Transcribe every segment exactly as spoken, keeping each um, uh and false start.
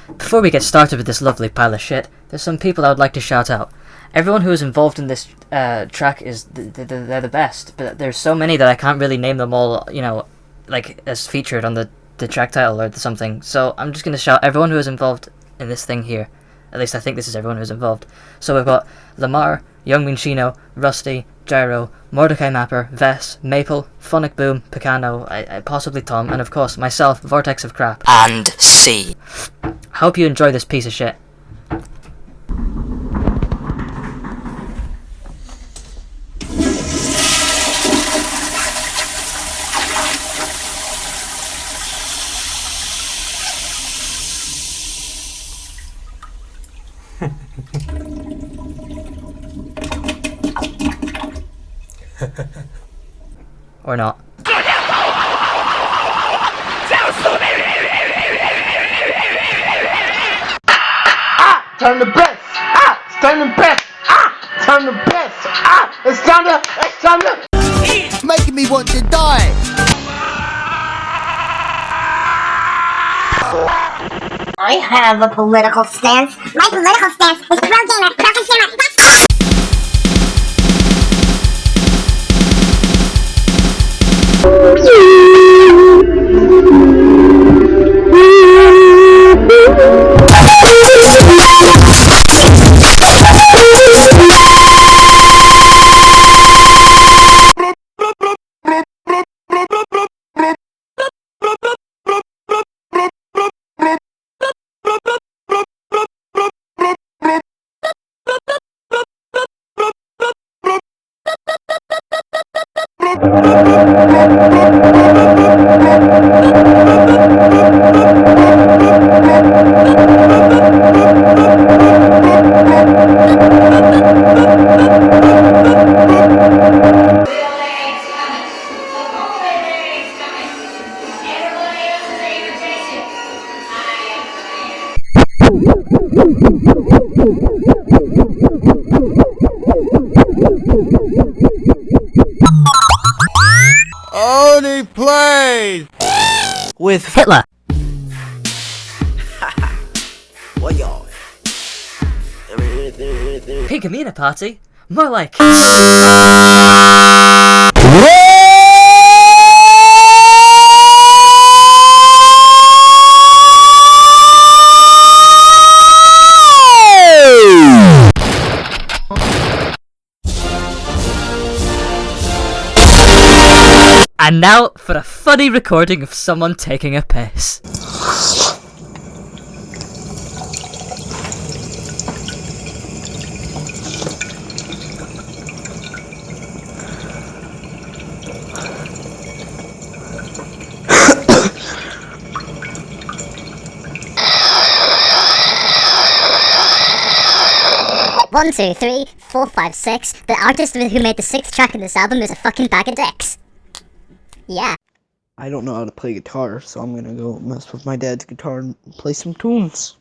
Before we get started with this lovely pile of shit, there's some people I would like to shout out. Everyone who is involved in this uh, track is th- th- th- they're the best, but there's so many that I can't really name them all, you know, like as featured on the, the track title or something. So I'm just going to shout everyone who is involved in this thing here. At least I think this is everyone who's involved. So we've got Lamar, Young Minchino, Rusty, Gyro, Mordecai Mapper, Vess, Maple, Phonic Boom, Picano, I, I, possibly Tom, and of course myself, Vortex of Crap. And C. Hope you enjoy this piece of shit. Or not. Ah! Time to piss! Ah! It's time to piss! Ah! It's time to piss! Ah! It's time to... It's time to... It's making me want to die! I have a political stance. My political stance is pro-gamer, pro-consumer. Only played With Hitler. What y'all? Pickamina party? More like... And now for a funny recording of someone taking a piss. One, two, three, four, five, six. The artist who made the sixth track in this album is a fucking bag of dicks. Yeah. I don't know how to play guitar, so I'm gonna go mess with my dad's guitar and play some tunes.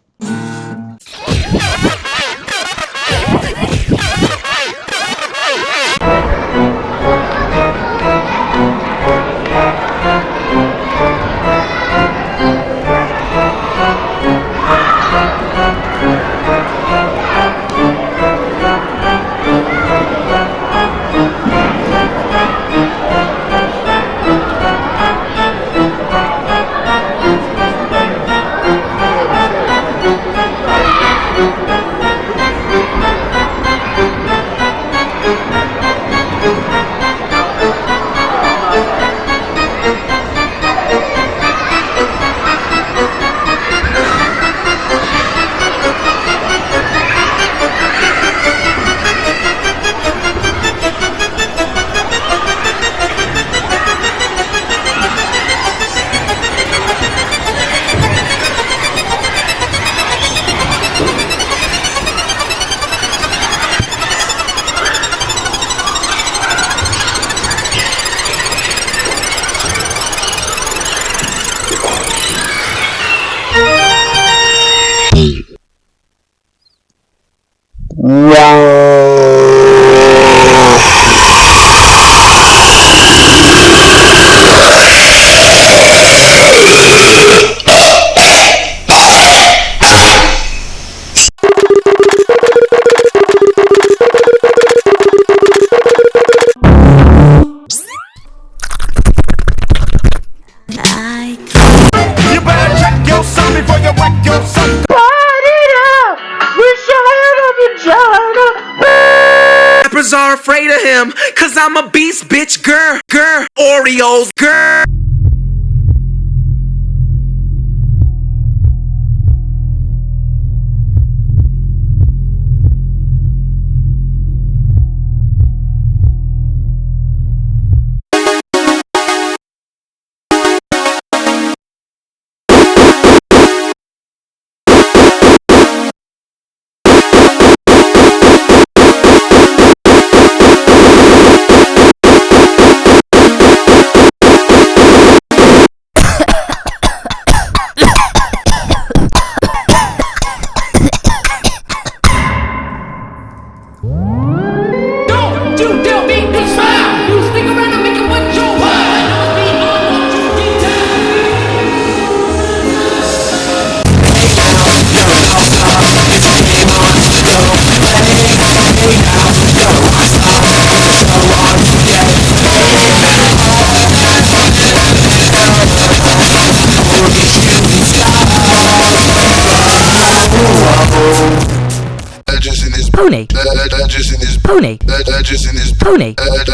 niggas are afraid of him, cause I'm a beast, bitch, grr, grr, Oreos, grr. Pony. Pony. Pony.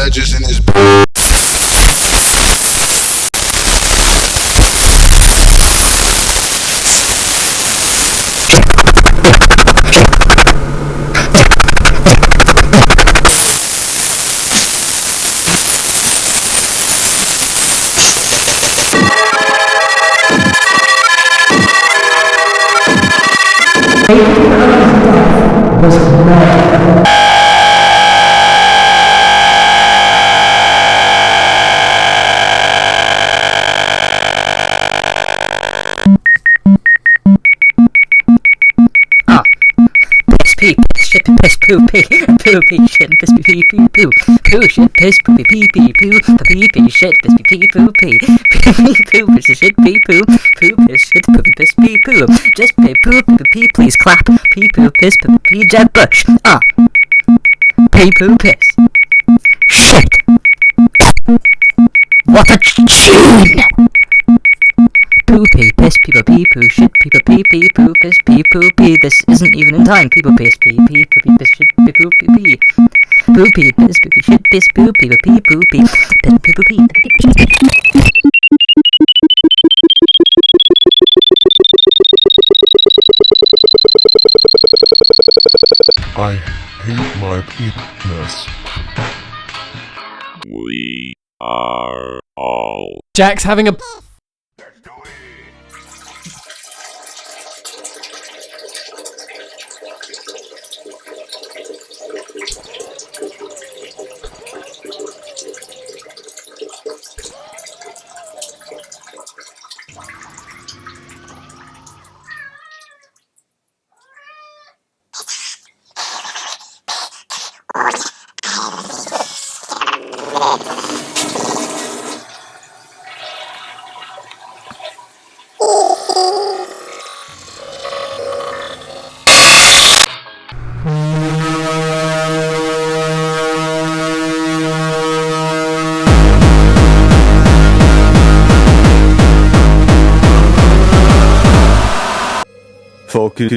Pee, shit, piss, poo, pee, poo, pee, shit, piss, pee, pee, poo, poo, shit, piss, poo, pee, pee, poo, pee, pee, shit, piss, pee, poo, pee, pee, poo, piss, shit, pee, poo, poo, piss, shit, poo, piss, pee, poo, just pee, poo, pee, please clap, pee, poo, piss, poo, pee, Jeb Bush, ah, pee, poo, piss, shit, what a tune! Poo pee, piss, people pee, poo, shit, people pee, pee, poo, piss, pee, poo, pee. This isn't even in time. People piss, pee, pee, poo, pee, piss, shit, pee, poo, pee, pee. Poo pee, piss, poo, pee, shit, piss, poo, people pee, poo, pee, piss, poo, poo, pee. I hate my penis. We are all. Jack's having a. Focus.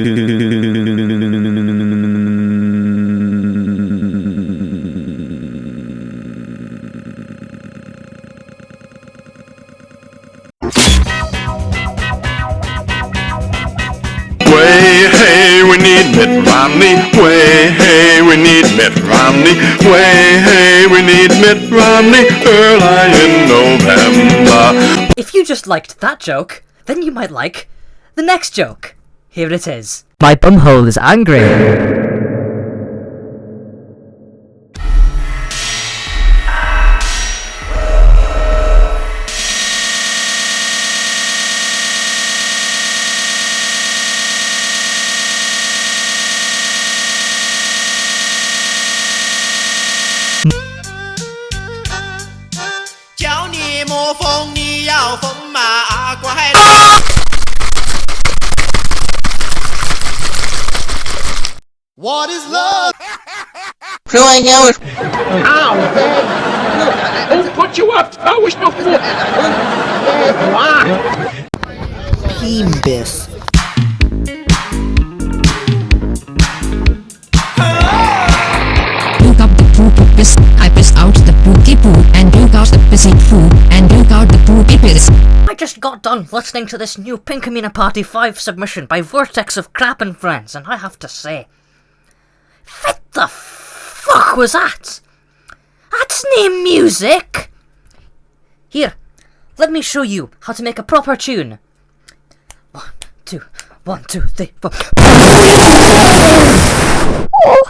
Way, hey, we need Mitt Romney. Way, hey, we need Mitt Romney. Way, hey, we need Mitt Romney early in November. If you just liked that joke, then you might like the next joke. Here it is. My bumhole is angry. What is love? Who I go? Ow! Who put you up? I was no fool. Penis. Woke up the poop poo and drink out the pissy poo and drink out the poopy piss. I just got done listening to this new Pinkamena Party five submission by Vortex of Crap and Friends, and I have to say, what the fuck was that? That's nae music! Here, let me show you how to make a proper tune. One, two, one, two, three, four.